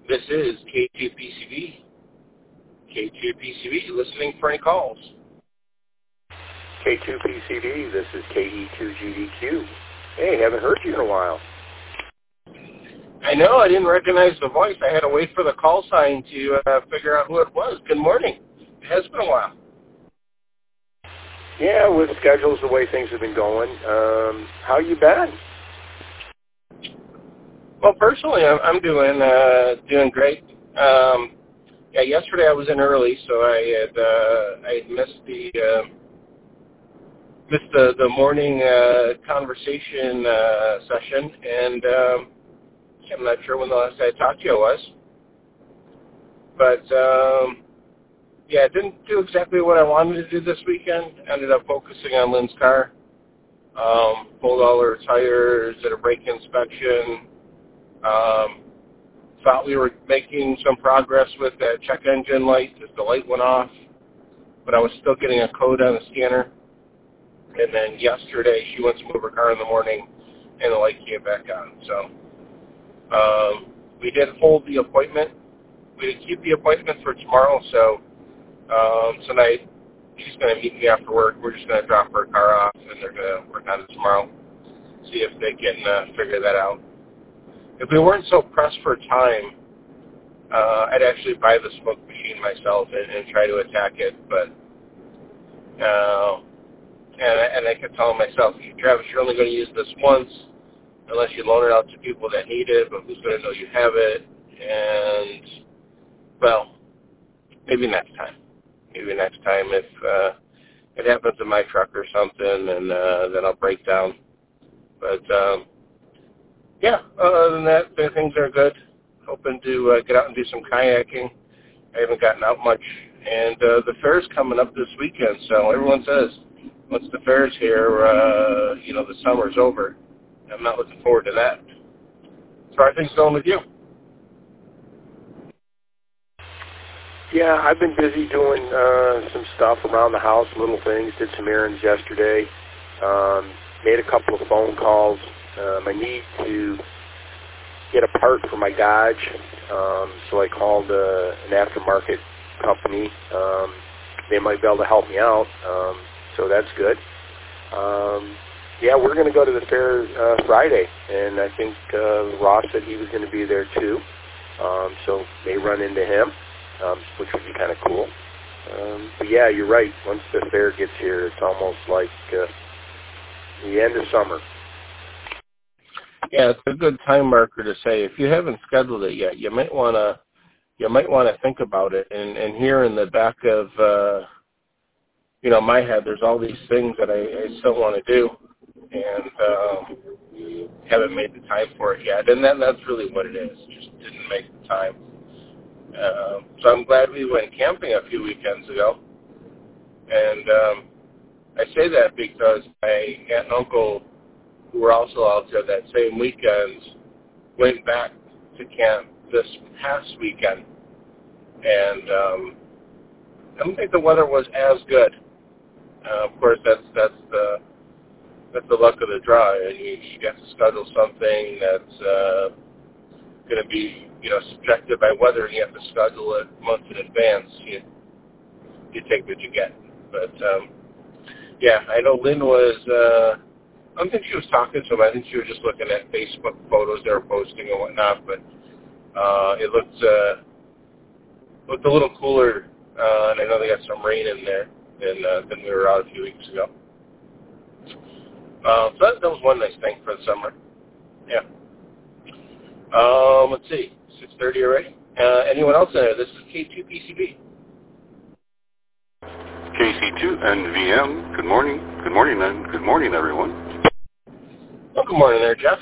This is K2PCB. K2PCB, listening for any calls. K2PCB, this is KE2GDQ. Hey, haven't heard you in a while. I know, I didn't recognize the voice. I had to wait for the call sign to figure out who it was. Good morning. It has been a while. Yeah, with schedules, the way things have been going. How you been? Well, personally, I'm doing great. Yeah, yesterday I was in early, so I had missed the morning conversation session, and I'm not sure when the last time I talked to you was, but yeah, I didn't do exactly what I wanted to do this weekend. Ended up focusing on Lynn's car, pulled all her tires, did a brake inspection. Thought we were making some progress with that check engine light as the light went off, but I was still getting a code on the scanner. And then yesterday she went to move her car in the morning, and the light came back on. So we did hold the appointment. We did keep the appointment for tomorrow. So tonight she's going to meet me after work. We're just going to drop her car off, and they're going to work on it tomorrow. See if they can figure that out. If we weren't so pressed for time, I'd actually buy the smoke machine myself and try to attack it. But and I kept telling myself, Travis, you're only going to use this once unless you loan it out to people that need it, but who's going to know you have it? And, well, maybe next time. Maybe next time if it happens in my truck or something, and then I'll break down. But, yeah, other than that, things are good. Hoping to get out and do some kayaking. I haven't gotten out much. And the fair's coming up this weekend, so everyone says, once the fair's here, the summer's over. I'm not looking forward to that. So how are things going with you? Yeah, I've been busy doing some stuff around the house, little things. Did some errands yesterday. Made a couple of phone calls. I need to get a part for my Dodge, so I called an aftermarket company. They might be able to help me out, so that's good. Yeah, we're going to go to the fair Friday, and I think Ross said he was going to be there too, so may run into him, which would be kind of cool. But yeah, you're right. Once the fair gets here, it's almost like the end of summer. Yeah, it's a good time marker to say if you haven't scheduled it yet, you might want to think about it. And here in the back of my head, there's all these things that I still want to do, and haven't made the time for it yet. And then that's really what it is. Just didn't make the time. So I'm glad we went camping a few weekends ago. And I say that because my aunt and uncle, who were also out there that same weekend, went back to camp this past weekend. And I don't think the weather was as good. Of course, that's the luck of the draw, and you get to schedule something that's going to be subjected by weather, and you have to schedule it months in advance. You take what you get. But yeah, I know Lynn was. I don't think she was talking to him. I think she was just looking at Facebook photos they were posting and whatnot. But it looked a little cooler, and I know they got some rain in there than we were out a few weeks ago. So that was one nice thing for the summer. Yeah. Let's see, 6:30 already. Anyone else in there? This is K2PCB. KC2NVM. Good morning. Good morning, and good morning, everyone. Well, good morning there, Jeff.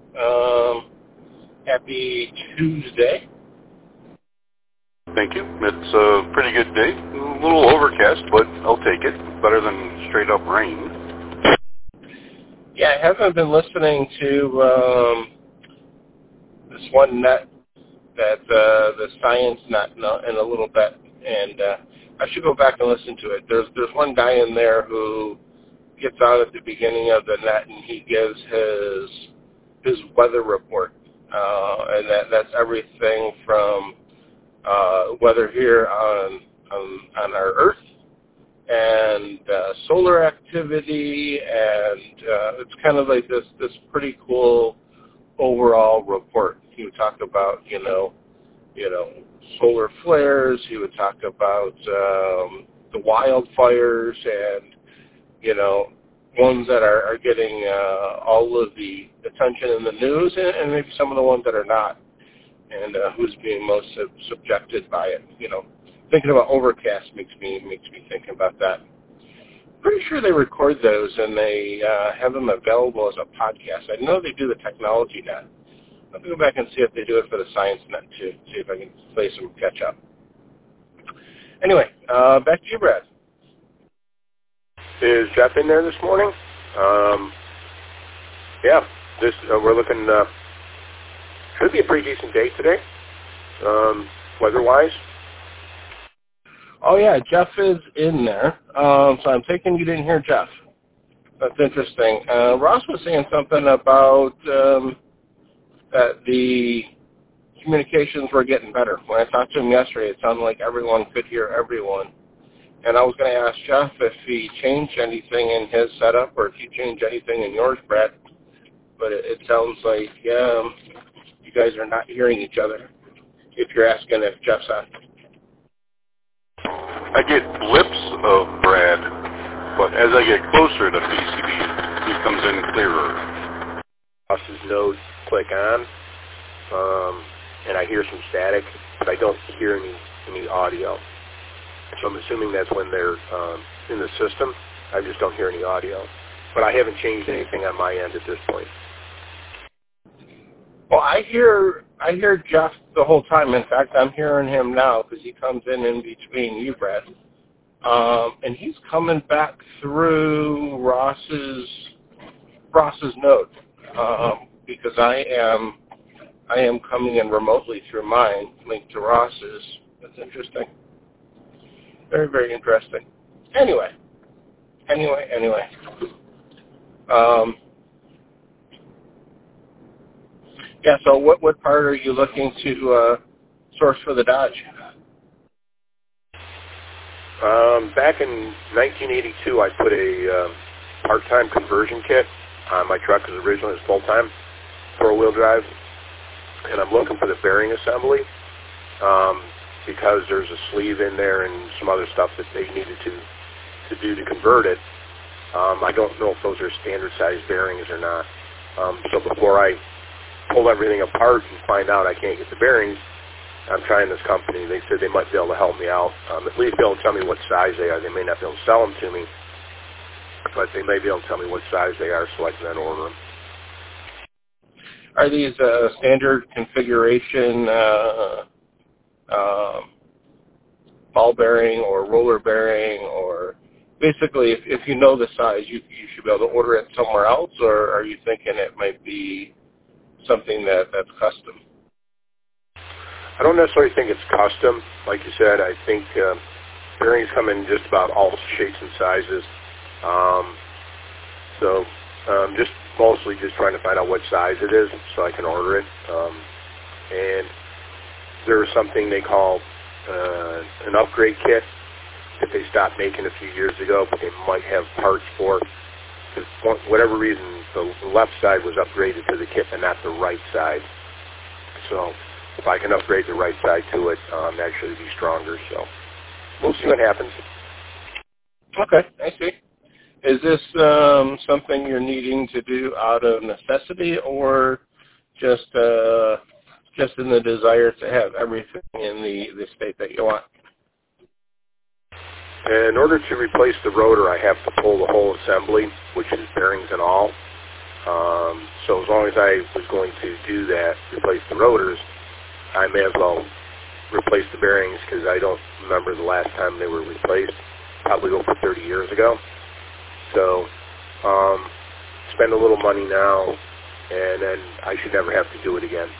Happy Tuesday. Thank you. It's a pretty good day. A little overcast, but I'll take it. Better than straight up rain. Yeah, I haven't been listening to this one net, the science net, in a little bit, and I should go back and listen to it. There's one guy in there who gets on at the beginning of the net, and he gives his weather report. and that's everything from weather here on our Earth, and solar activity, and it's kind of like this pretty cool overall report. He would talk about solar flares. He would talk about the wildfires, and ones that are getting all of the attention in the news, and maybe some of the ones that are not, and who's being most subjected by it. Thinking about Overcast makes me think about that. Pretty sure they record those and they have them available as a podcast. I know they do the Technology Net. I'll have to go back and see if they do it for the Science Net too. See if I can play some catch up. Anyway, back to you, Brad. Is Jeff in there this morning? Yeah, we're looking. Should be a pretty decent day today, weather-wise. Oh yeah, Jeff is in there. So I'm taking you didn't hear Jeff. That's interesting. Ross was saying something about that the communications were getting better. When I talked to him yesterday, it sounded like everyone could hear everyone. And I was going to ask Jeff if he changed anything in his setup or if you changed anything in yours, Brad. But it sounds like you guys are not hearing each other if you're asking if Jeff's on. I get blips of Brad, but as I get closer to PCB, he comes in clearer. Ross's node click on, and I hear some static, but I don't hear any audio. So I'm assuming that's when they're in the system. I just don't hear any audio. But I haven't changed anything on my end at this point. Well, I hear Jeff the whole time. In fact, I'm hearing him now because he comes in between you, Brad. And he's coming back through Ross's node because I am coming in remotely through mine, linked to Ross's. That's interesting. Very, very interesting. Anyway. Yeah, so what part are you looking to source for the Dodge? Back in 1982, I put a part-time conversion kit on my truck because originally it was full-time, four-wheel drive, and I'm looking for the bearing assembly because there's a sleeve in there and some other stuff that they needed to do to convert it. I don't know if those are standard-sized bearings or not. So before I pull everything apart and find out I can't get the bearings, I'm trying this company. They said they might be able to help me out. At least be able to tell me what size they are. They may not be able to sell them to me, but they may be able to tell me what size they are so I can then order them. Are these standard configuration ball bearing or roller bearing, or basically if you know the size, you should be able to order it somewhere else, or are you thinking it might be something that's custom? I don't necessarily think it's custom. Like you said, I think bearings come in just about all shapes and sizes. So just mostly just trying to find out what size it is so I can order it. And there's something they call an upgrade kit that they stopped making a few years ago, but they might have parts for. Because for whatever reason, the left side was upgraded to the kit and not the right side. So if I can upgrade the right side to it, that should be stronger. So we'll see what happens. Okay, I see. Is this something you're needing to do out of necessity, or just in the desire to have everything in the state that you want? In order to replace the rotor, I have to pull the whole assembly, which is bearings and all. So as long as I was going to do that, replace the rotors, I may as well replace the bearings because I don't remember the last time they were replaced. Probably over 30 years ago. So spend a little money now, and then I should never have to do it again.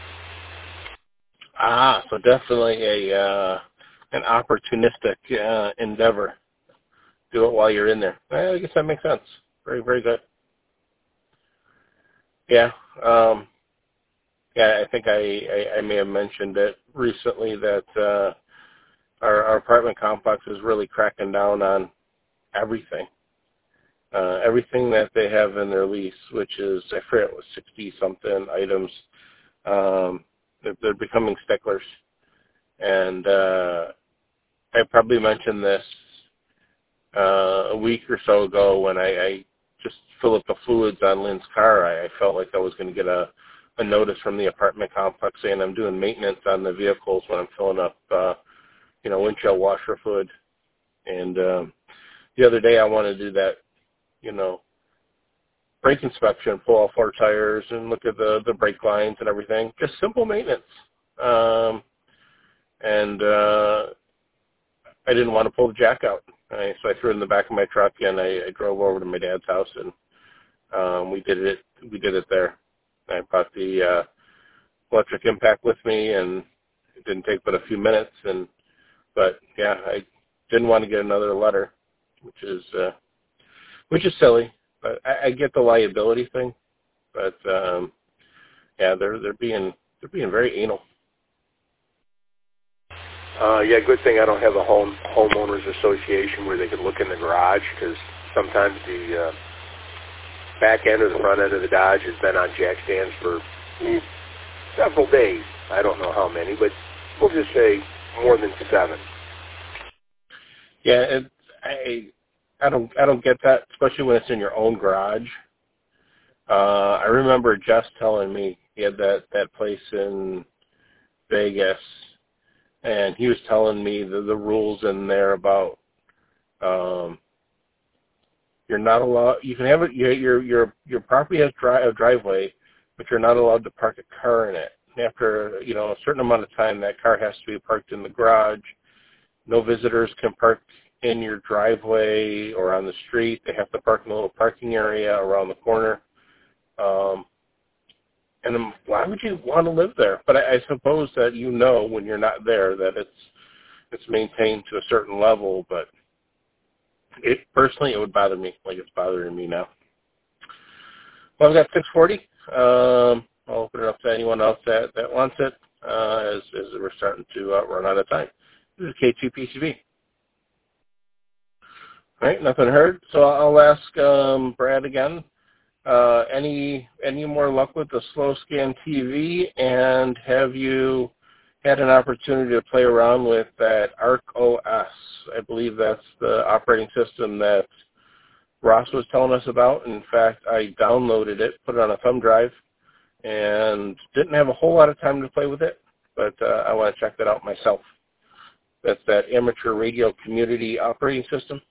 So definitely an opportunistic endeavor. Do it while you're in there. I guess that makes sense. Very, very good. Yeah. Yeah, I think I may have mentioned it recently that our apartment complex is really cracking down on everything. Everything that they have in their lease, which is, I forget, it was 60-something items, they're becoming sticklers. And I probably mentioned this a week or so ago when I just filled up the fluids on Lynn's car. I felt like I was going to get a notice from the apartment complex saying I'm doing maintenance on the vehicles when I'm filling up, windshield washer fluid. And the other day I wanted to do that, brake inspection, pull all 4 tires and look at the brake lines and everything. Just simple maintenance. And I didn't want to pull the jack out. So I threw it in the back of my truck and I drove over to my dad's house and we did it there. I brought the electric impact with me and it didn't take but a few minutes but yeah, I didn't want to get another letter, which is silly. But I get the liability thing, but yeah, they're being very anal. Yeah, good thing I don't have a homeowners association where they could look in the garage, because sometimes the back end or the front end of the Dodge has been on jack stands for several days. I don't know how many, but we'll just say more than 7. Yeah, I don't get that, especially when it's in your own garage. I remember Jess telling me he had that place in Vegas, and he was telling me the rules in there about you're not allowed. You can have it. Your property has a driveway, but you're not allowed to park a car in it. After a certain amount of time, that car has to be parked in the garage. No visitors can park in your driveway or on the street. They have to park in a little parking area around the corner. And then why would you want to live there? But I suppose that when you're not there that it's maintained to a certain level. But personally, it would bother me like it's bothering me now. Well, I've got 640. I'll open it up to anyone else that wants it as we're starting to run out of time. This is K2PCB. All right, nothing heard. So I'll ask Brad again. Any more luck with the Slow Scan TV? And have you had an opportunity to play around with that Arc OS? I believe that's the operating system that Ross was telling us about. In fact, I downloaded it, put it on a thumb drive, and didn't have a whole lot of time to play with it, but I want to check that out myself. That's that amateur radio community operating system.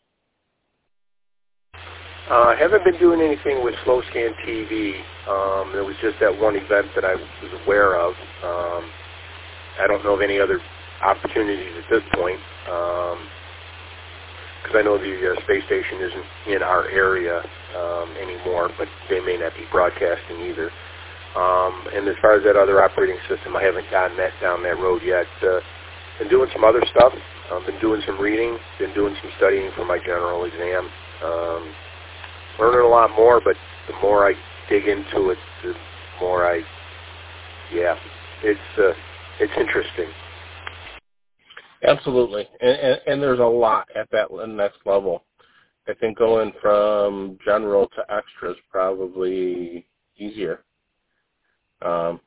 I haven't been doing anything with Slow Scan TV. There was just that one event that I was aware of. I don't know of any other opportunities at this point, because I know the space station isn't in our area anymore, but they may not be broadcasting either. And as far as that other operating system, I haven't gotten down that road yet. Been doing some other stuff. Been doing some reading. Been doing some studying for my general exam. Learning a lot more, but the more I dig into it, the more it's interesting. Absolutely, and there's a lot at that next level. I think going from general to extra is probably easier. But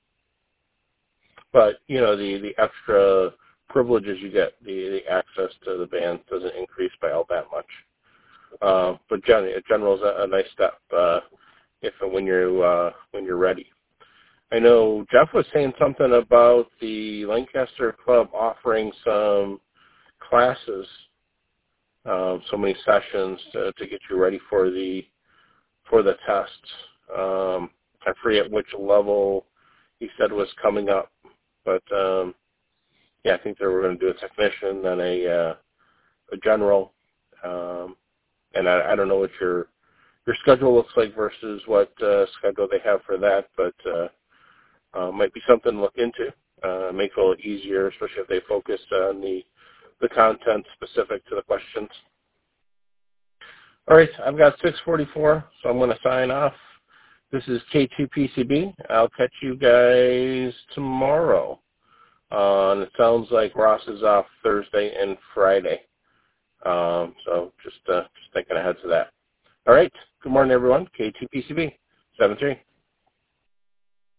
the extra privileges you get, the access to the band doesn't increase by all that much. But general is a nice step when you're ready. I know Jeff was saying something about the Lancaster Club offering some classes, so many sessions to get you ready for the tests. I forget which level he said was coming up, but I think they were going to do a technician, then a general. And I don't know what your schedule looks like versus what schedule they have for that, but might be something to look into. Make it a little easier, especially if they focus on the content specific to the questions. All right, I've got 6:44, so I'm going to sign off. This is K2PCB. I'll catch you guys tomorrow. And it sounds like Ross is off Thursday and Friday. So just thinking ahead to that. All right. Good morning, everyone. K2PCB, 7-3.